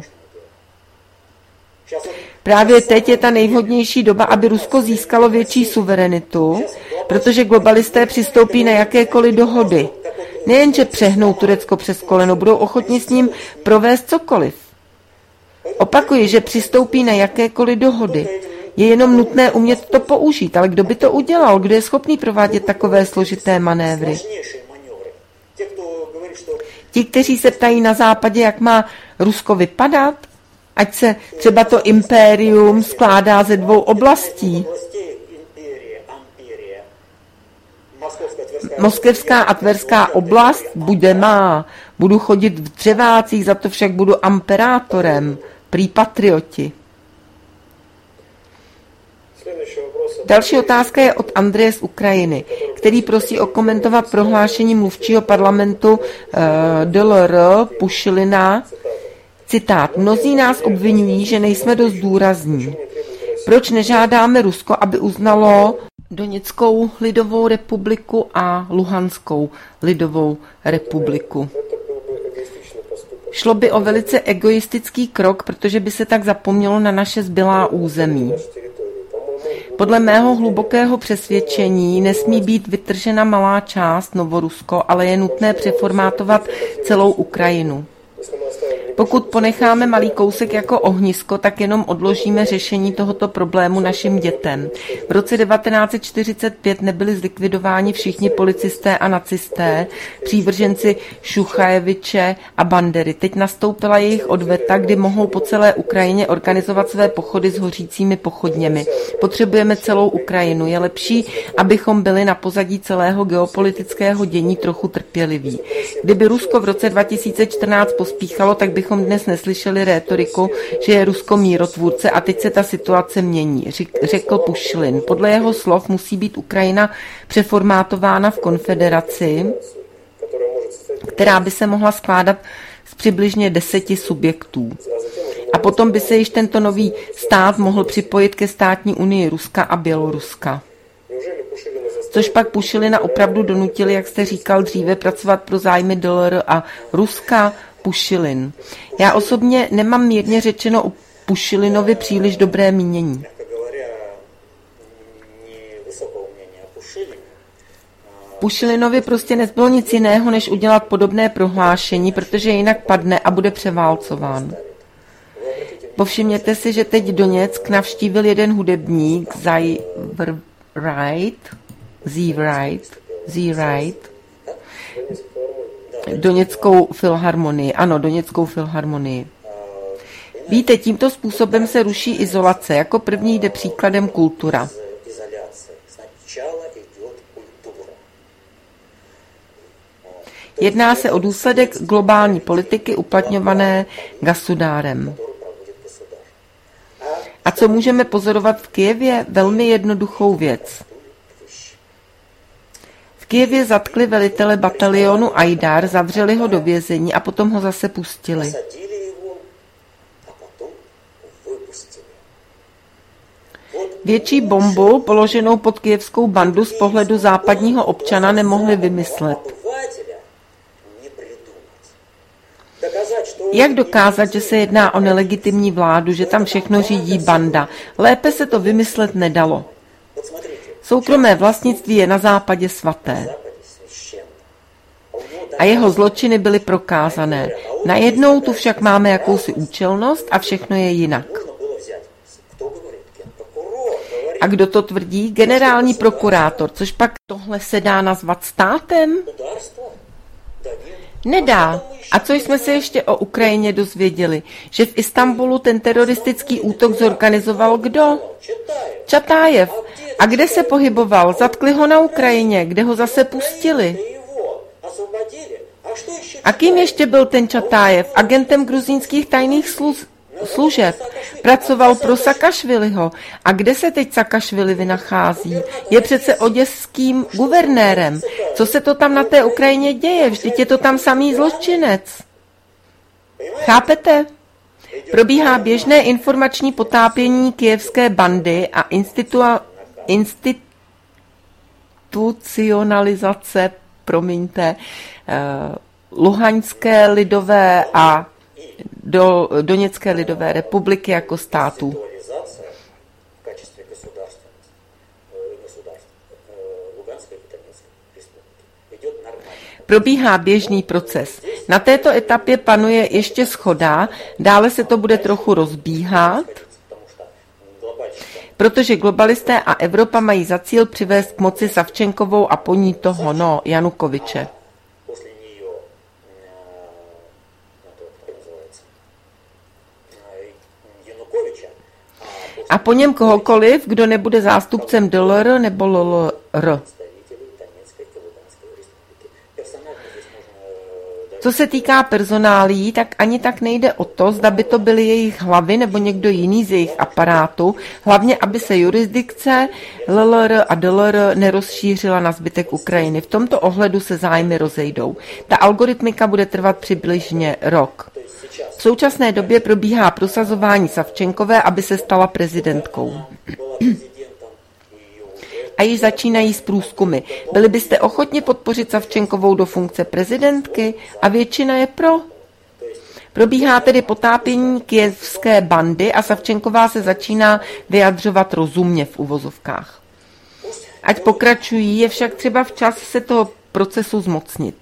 Právě teď je ta nejvhodnější doba, aby Rusko získalo větší suverenitu, protože globalisté přistoupí na jakékoliv dohody. Nejenže přehnou Turecko přes koleno, budou ochotni s ním provést cokoliv. Opakuji, že přistoupí na jakékoliv dohody. Je jenom nutné umět to použít, ale kdo by to udělal? Kdo je schopný provádět takové složité manévry? Ti, kteří se ptají na západě, jak má Rusko vypadat? Ať se třeba to impérium skládá ze dvou oblastí. Moskevská a Tverská oblast bude má. Budu chodit v dřevácích, za to však budu amperátorem. Prý patrioti. Další otázka je od Andreje z Ukrajiny, který prosí o komentovat prohlášení mluvčího parlamentu uh, D L R Pušilina. Citát. Mnozí nás obvinují, že nejsme dost důrazní. Proč nežádáme Rusko, aby uznalo Doněckou lidovou republiku a Luhanskou lidovou republiku? Šlo by o velice egoistický krok, protože by se tak zapomnělo na naše zbylá území. Podle mého hlubokého přesvědčení nesmí být vytržena malá část Novorusko, ale je nutné přeformátovat celou Ukrajinu. Pokud ponecháme malý kousek jako ohnisko, tak jenom odložíme řešení tohoto problému našim dětem. V roce devatenáct set čtyřicet pět nebyli zlikvidováni všichni policisté a nacisté, přívrženci Šuchajeviče a Bandery. Teď nastoupila jejich odveta, kdy mohou po celé Ukrajině organizovat své pochody s hořícími pochodněmi. Potřebujeme celou Ukrajinu. Je lepší, abychom byli na pozadí celého geopolitického dění trochu trpěliví. Kdyby Rusko v roce dva tisíce čtrnáct pospíchalo, tak bychom dnes neslyšeli rétoriku, že je Rusko mírotvůrce a teď se ta situace mění, řekl Pušilin. Podle jeho slov musí být Ukrajina přeformátována v konfederaci, která by se mohla skládat z přibližně deseti subjektů. A potom by se již tento nový stát mohl připojit ke státní unii Ruska a Běloruska. Což pak Pušilina opravdu donutili, jak jste říkal dříve, pracovat pro zájmy D L R a Ruska. Pušilin. Já osobně nemám mírně řečeno o Pušilinovi příliš dobré mínění. Pušilinovi prostě nezbylo nic jiného, než udělat podobné prohlášení, protože jinak padne a bude převálcován. Povšimněte si, že teď Doněck navštívil jeden hudebník, Zajvrajt, Zajvrajt, Zajvrajt, Doněckou filharmonii. Ano, Doněckou filharmonii. Víte, tímto způsobem se ruší izolace. Jako první jde příkladem kultura. Jedná se o důsledek globální politiky uplatňované gasudárem. A co můžeme pozorovat v Kyjevě? Velmi jednoduchou věc. V Kyjevě zatkli velitele batalionu Ajdar, zavřeli ho do vězení a potom ho zase pustili. Větší bombu položenou pod kyjevskou bandu z pohledu západního občana nemohli vymyslet. Jak dokázat, že se jedná o nelegitimní vládu, že tam všechno řídí banda? Lépe se to vymyslet nedalo. Soukromé vlastnictví je na západě svaté. A jeho zločiny byly prokázané. Najednou tu však máme jakousi účelnost a všechno je jinak. A kdo to tvrdí? Generální prokurátor, což pak tohle se dá nazvat státem? Nedá. A co jsme se ještě o Ukrajině dozvěděli? Že v Istanbulu ten teroristický útok zorganizoval kdo? Čatájev. A kde se pohyboval? Zatkli ho na Ukrajině, kde ho zase pustili. A kým ještě byl ten Čatájev? Agentem gruzínských tajných sluz- služeb. Pracoval pro Sakašviliho. A kde se teď Sakašvili vynachází? Je přece oděským guvernérem. Co se to tam na té Ukrajině děje? Vždyť je to tam samý zločinec. Chápete? Probíhá běžné informační potápění kyjevské bandy a institua- institucionalizace, promiňte, uh, Luhanské lidové a do Doněcké lidové republiky jako států. Probíhá běžný proces. Na této etapě panuje ještě shoda, dále se to bude trochu rozbíhat, protože globalisté a Evropa mají za cíl přivést k moci Savčenkovou a po ní toho, no, Janukoviče. A po něm kohokoliv, kdo nebude zástupcem D L R nebo L L R. Co se týká personálí, tak ani tak nejde o to, zda by to byly jejich hlavy nebo někdo jiný z jejich aparátu, hlavně aby se jurisdikce L L R a D L R nerozšířila na zbytek Ukrajiny. V tomto ohledu se zájmy rozejdou. Ta algoritmika bude trvat přibližně rok. V současné době probíhá prosazování Savčenkové, aby se stala prezidentkou. A již začínají s průzkumy. Byli byste ochotni podpořit Savčenkovou do funkce prezidentky? A většina je pro. Probíhá tedy potápění kyjevské bandy a Savčenková se začíná vyjadřovat rozumně v uvozovkách. Ať pokračují, je však třeba včas se toho procesu zmocnit.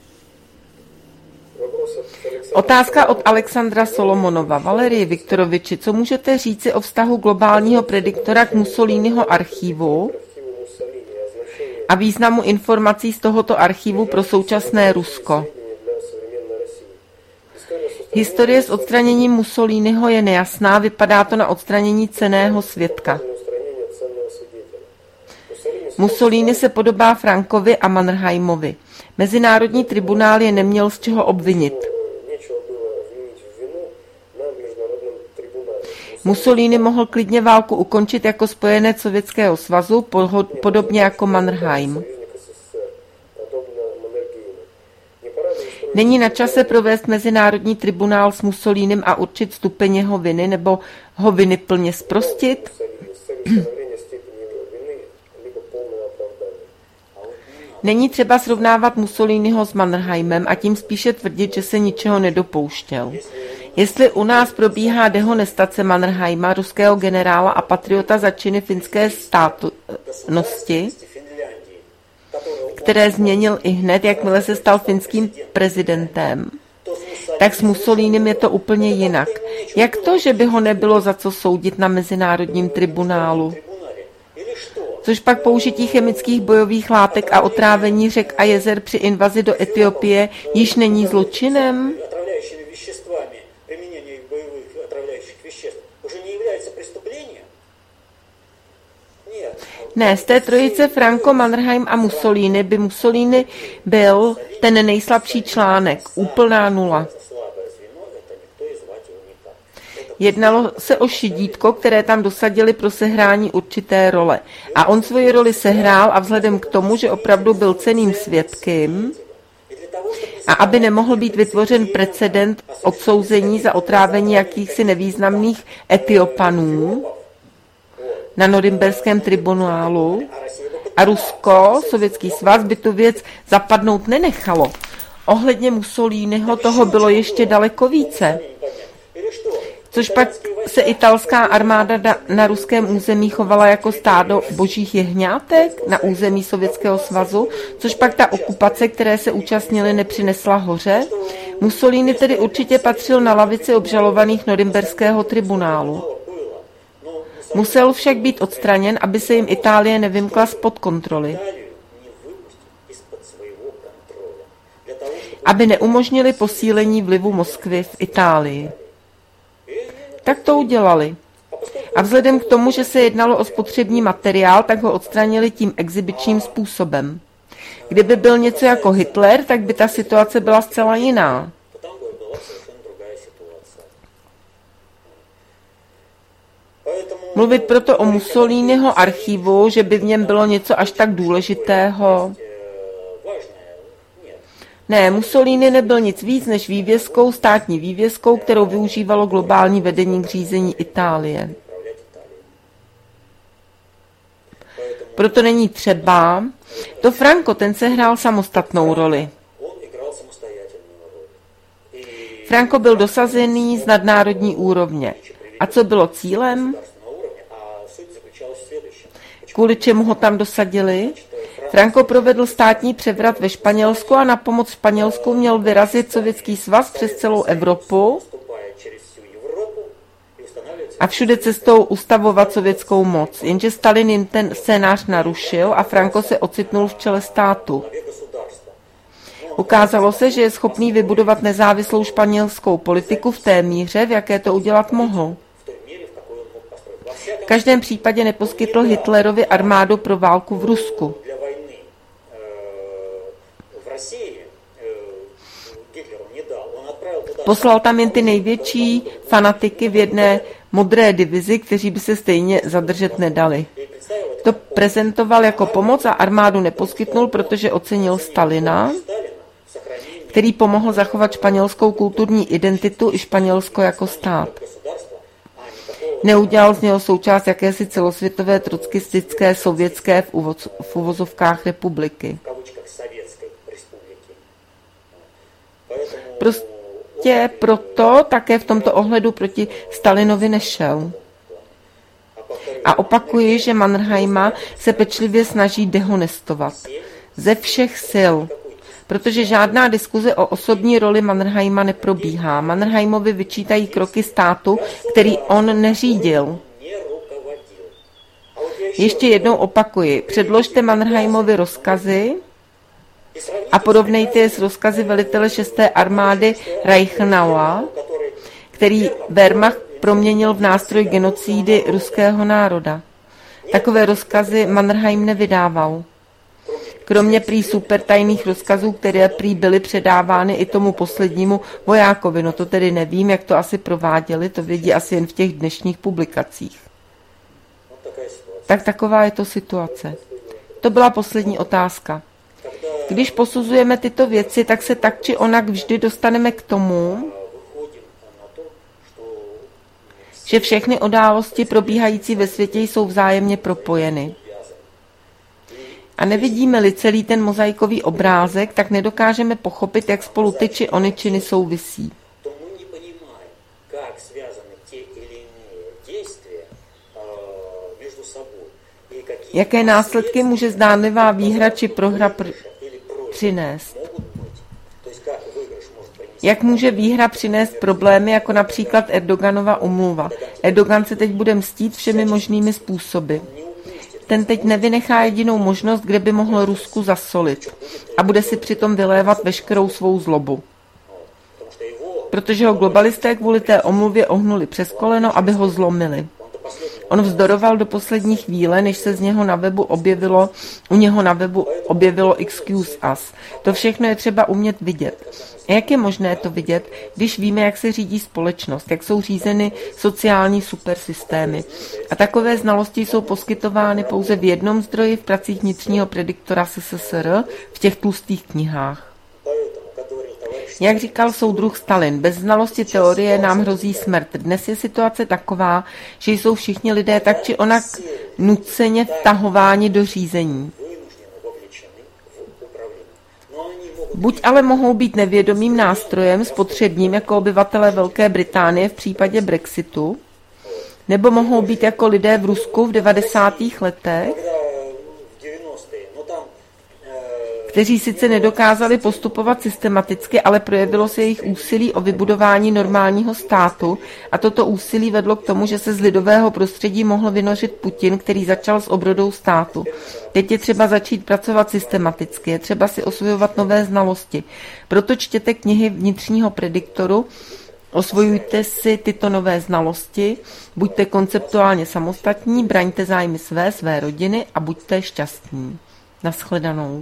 Otázka od Alexandra Solomonova. Valerii Viktoroviči, co můžete říci o vztahu globálního prediktora k Mussoliniho archívu a významu informací z tohoto archívu pro současné Rusko? Historie s odstraněním Mussoliniho je nejasná, vypadá to na odstranění cenného svědka. Mussolini se podobá Frankovi a Mannerheimovi. Mezinárodní tribunál je neměl z čeho obvinit. Mussolini mohl klidně válku ukončit jako spojenec Sovětského svazu, podobně jako Mannerheim. Není na čase provést mezinárodní tribunál s Mussolinem a určit stupeň jeho viny nebo ho viny plně zprostit? Není třeba srovnávat Mussoliniho s Mannerheimem a tím spíše tvrdit, že se ničeho nedopouštěl. Jestli u nás probíhá dehonestace Mannerheima, ruského generála a patriota za činy finské státnosti, které změnil i hned, jakmile se stal finským prezidentem, tak s Mussolinem je to úplně jinak. Jak to, že by ho nebylo za co soudit na mezinárodním tribunálu? Což pak použití chemických bojových látek a otrávení řek a jezer při invazi do Etiopie již není zločinem? Ne, z té trojice Franco, Mannerheim a Mussolini by Mussolini byl ten nejslabší článek, úplná nula. Jednalo se o šidítko, které tam dosadili pro sehrání určité role. A on svoji roli sehrál a vzhledem k tomu, že opravdu byl cenným svědkem a aby nemohl být vytvořen precedent odsouzení za otrávení jakýchsi nevýznamných Etiopanů na norimberském tribunálu a Rusko, Sovětský svaz, by tu věc zapadnout nenechalo. Ohledně Mussoliniho toho bylo ještě daleko více. Což pak se italská armáda na ruském území chovala jako stádo božích jehňátek na území Sovětského svazu, což pak ta okupace, které se účastnili, nepřinesla hoře. Mussolini tedy určitě patřil na lavici obžalovaných norimberského tribunálu. Musel však být odstraněn, aby se jim Itálie nevymkla spod kontroly. Aby neumožnili posílení vlivu Moskvy v Itálii. Tak to udělali. A vzhledem k tomu, že se jednalo o spotřební materiál, tak ho odstranili tím exibičním způsobem. Kdyby byl něco jako Hitler, tak by ta situace byla zcela jiná. Mluvit proto o Mussoliniho archivu, že by v něm bylo něco až tak důležitého. Ne, Mussolini nebyl nic víc než vývězkou, státní vývězkou, kterou využívalo globální vedení k řízení Itálie. Proto není třeba. To Franco, ten sehrál samostatnou roli. Franco byl dosazený z nadnárodní úrovně. A co bylo cílem? Kvůli čemu ho tam dosadili? Franco provedl státní převrat ve Španělsku a na pomoc Španělsku měl vyrazit Sovětský svaz přes celou Evropu a všude cestou ustavovat sovětskou moc. Jenže Stalin jim ten scénář narušil a Franco se ocitnul v čele státu. Ukázalo se, že je schopný vybudovat nezávislou španělskou politiku v té míře, v jaké to udělat mohl. V každém případě neposkytl Hitlerovi armádu pro válku v Rusku. Poslal tam jen ty největší fanatiky v jedné modré divizi, kteří by se stejně zadržet nedali. To prezentoval jako pomoc a armádu neposkytnul, protože ocenil Stalina, který pomohl zachovat španělskou kulturní identitu i Španělsko jako stát. Neudělal z něho součást jakési celosvětové trotskistické sovětské v, uvoz, v uvozovkách republiky. Prostě prostě proto také v tomto ohledu proti Stalinovi nešel. A opakuji, že Mannerheima se pečlivě snaží dehonestovat. Ze všech sil. Protože žádná diskuze o osobní roli Mannerheima neprobíhá. Mannerheimovi vyčítají kroky státu, který on neřídil. Ještě jednou opakuji, předložte Mannerheimovi rozkazy a porovnejte je s rozkazy velitele šesté armády Reichenauer, který Wehrmacht proměnil v nástroj genocídy ruského národa. Takové rozkazy Mannerheim nevydával. Kromě prý supertajných rozkazů, které prý byly předávány i tomu poslednímu vojákovi. No to tedy nevím, jak to asi prováděli, to vědí asi jen v těch dnešních publikacích. Tak taková je to situace. To byla poslední otázka. Když posuzujeme tyto věci, tak se tak či onak vždy dostaneme k tomu, že všechny události probíhající ve světě jsou vzájemně propojeny. A nevidíme-li celý ten mozaikový obrázek, tak nedokážeme pochopit, jak spolu ty či ony činy souvisí. Jaké následky může zdánlivá výhra či prohra pr- přinést? Jak může výhra přinést problémy, jako například Erdoganova umluva? Erdogan se teď bude mstít všemi možnými způsoby. Ten teď nevynechá jedinou možnost, kde by mohl Rusku zasolit. A bude si přitom vylévat veškerou svou zlobu. Protože ho globalisté kvůli té omluvě ohnuli přes koleno, aby ho zlomili. On vzdoroval do poslední chvíle, než se z něho na webu objevilo, u něho na webu objevilo Excuse Us. To všechno je třeba umět vidět. A jak je možné to vidět, když víme, jak se řídí společnost, jak jsou řízeny sociální supersystémy. A takové znalosti jsou poskytovány pouze v jednom zdroji v pracích vnitřního prediktora S S S R, v těch tlustých knihách. Jak říkal soudruh Stalin, bez znalosti teorie nám hrozí smrt. Dnes je situace taková, že jsou všichni lidé tak či onak nuceně vtahováni do řízení. Buď ale mohou být nevědomým nástrojem spotřebním jako obyvatelé Velké Británie v případě Brexitu, nebo mohou být jako lidé v Rusku v devadesátých letech, kteří sice nedokázali postupovat systematicky, ale projevilo se jejich úsilí o vybudování normálního státu a toto úsilí vedlo k tomu, že se z lidového prostředí mohl vynořit Putin, který začal s obrodou státu. Teď je třeba začít pracovat systematicky, je třeba si osvojovat nové znalosti. Proto čtěte knihy vnitřního prediktoru, osvojujte si tyto nové znalosti, buďte konceptuálně samostatní, braňte zájmy své, své rodiny a buďte šťastní. Naschledanou.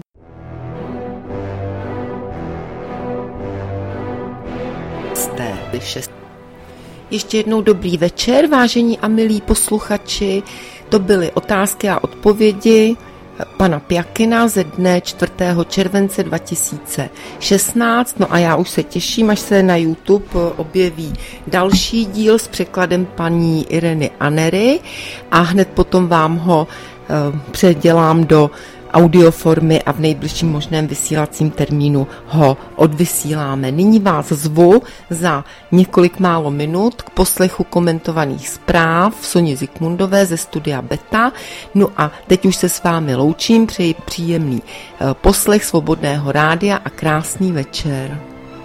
Ještě jednou dobrý večer, vážení a milí posluchači. To byly otázky a odpovědi pana Pjakina ze dne čtvrtého července dva tisíce šestnáct. No a já už se těším, až se na YouTube objeví další díl s překladem paní Ireny Anery a hned potom vám ho uh, předělám do audioformy a v nejbližším možném vysílacím termínu ho odvysíláme. Nyní vás zvu za několik málo minut k poslechu komentovaných zpráv Soni Zikmundové ze studia Beta. No a teď už se s vámi loučím, přeji příjemný poslech Svobodného rádia a krásný večer.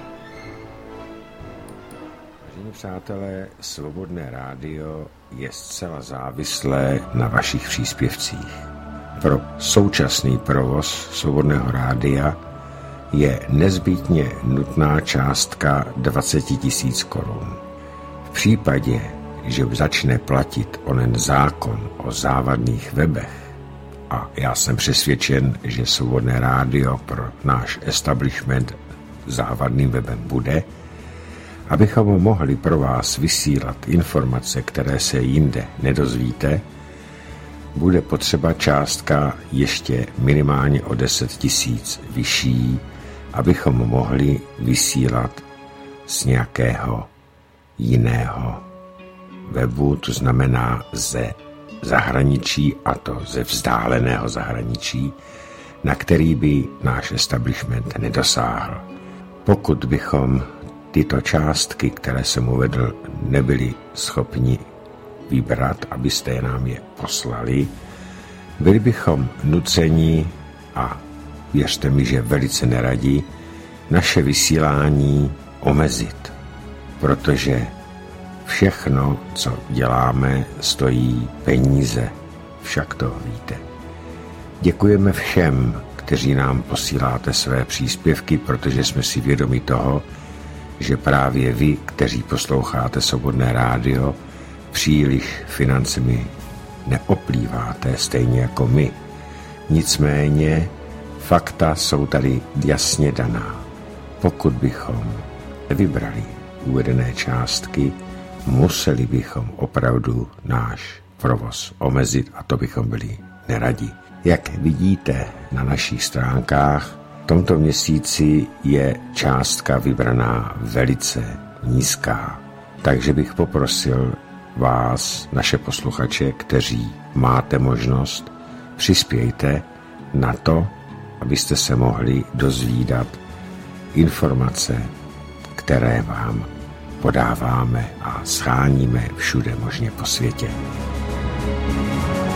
Vážení přátelé, Svobodné rádio je zcela závislé na vašich příspěvcích. Pro současný provoz Svobodného rádia je nezbytně nutná částka dvacet tisíc korun. V případě, že začne platit onen zákon o závadných webech, a já jsem přesvědčen, že Svobodné rádio pro náš establishment závadným webem bude, abychom mohli pro vás vysílat informace, které se jinde nedozvíte, bude potřeba částka ještě minimálně o deset tisíc vyšší, abychom mohli vysílat z nějakého jiného webu, to znamená ze zahraničí, a to ze vzdáleného zahraničí, na který by náš establishment nedosáhl. Pokud bychom tyto částky, které jsem uvedl, nebyli schopni vybrat, abyste je nám je poslali, byli bychom nuceni, a věřte mi, že velice neradi, naše vysílání omezit, protože všechno, co děláme, stojí peníze, však to víte. Děkujeme všem, kteří nám posíláte své příspěvky, protože jsme si vědomi toho, že právě vy, kteří posloucháte Svobodné rádio, příliš financemi neoplýváte, stejně jako my. Nicméně fakta jsou tady jasně daná. Pokud bychom nevybrali uvedené částky, museli bychom opravdu náš provoz omezit a to bychom byli neradi. Jak vidíte na našich stránkách, v tomto měsíci je částka vybraná velice nízká. Takže bych poprosil vás, naše posluchače, kteří máte možnost, přispějte na to, abyste se mohli dozvídat informace, které vám podáváme a scháníme všude možně po světě.